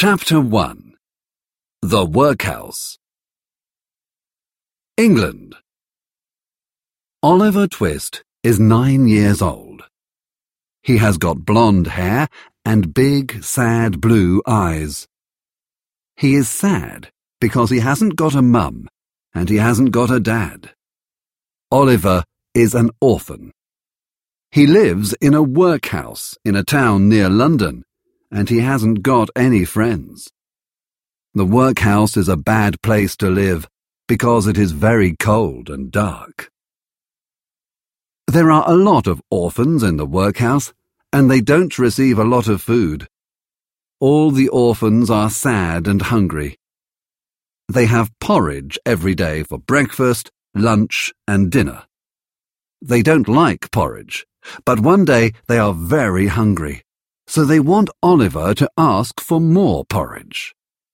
Chapter 1. The Workhouse. England. Oliver Twist is 9 years old. He has got blonde hair and big, sad blue eyes. He is sad because he hasn't got a mum and he hasn't got a dad. Oliver is an orphan. He lives in a workhouse in a town near London, and he hasn't got any friends. The workhouse is a bad place to live because it is very cold and dark. There are a lot of orphans in the workhouse, and they don't receive a lot of food. All the orphans are sad and hungry. They have porridge every day for breakfast, lunch, and dinner. They don't like porridge, but one day they are very hungry, so they want Oliver to ask for more porridge.